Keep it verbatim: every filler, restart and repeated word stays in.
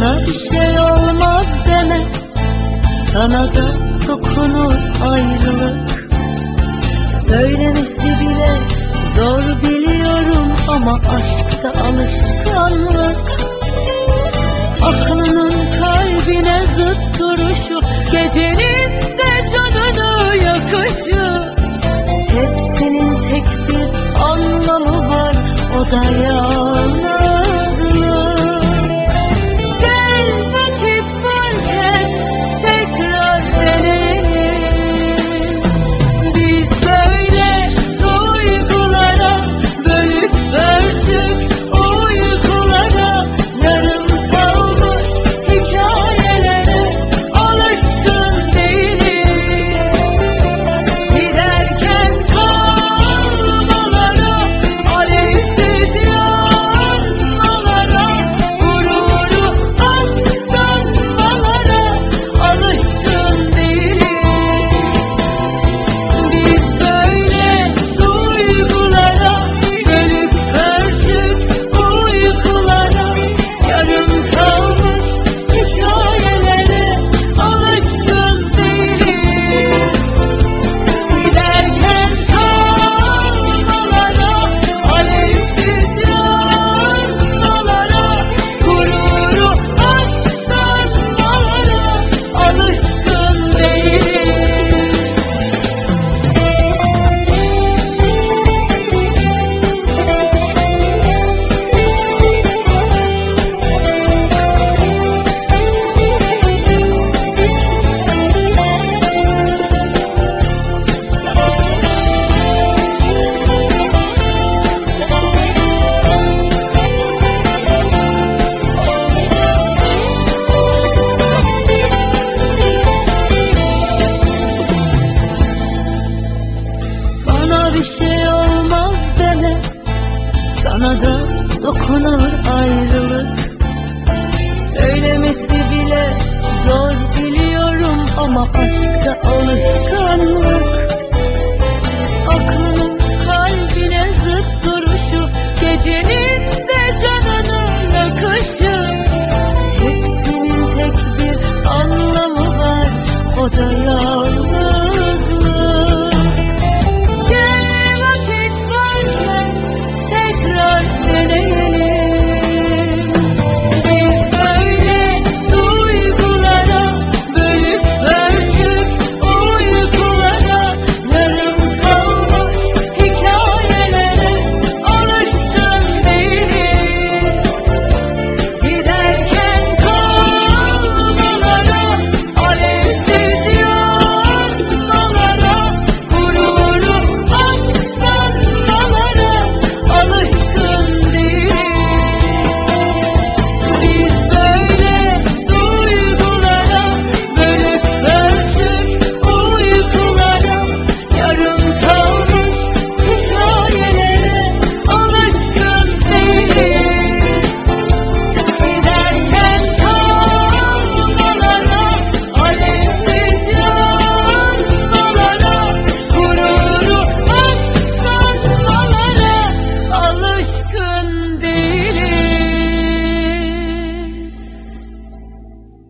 Bana bir şey olmaz deme, sana da dokunur ayrılık. Söylemesi bile zor biliyorum ama aşkta alışkanlık. Aklının kalbine zıt duruşu, gecenin de canını yakışı, hepsinin tek bir anlamı var, o da yalnızlık. Gel vakit varken tekrar deneyelim. Biz böyle duygulara bölük bölçük uykulara, yarım kalmış hikayelere alışkın değiliz. Giderken kalmalara, alevsiz yanmalara, gururu aşk sanmalara alışkın değiliz. Biz böyle duygulara bölük bölçük uykulara, yarım kalmış hikayelere alışkın değiliz. Giderken kalmalara, alevsiz yanmalara, gururu aşk sanmalara alışkın değiliz. Bana bir şey olmaz deme, sana da dokunur ayrılık. Söylemesi bile zor biliyorum ama aşkta alışkanlık. Aklının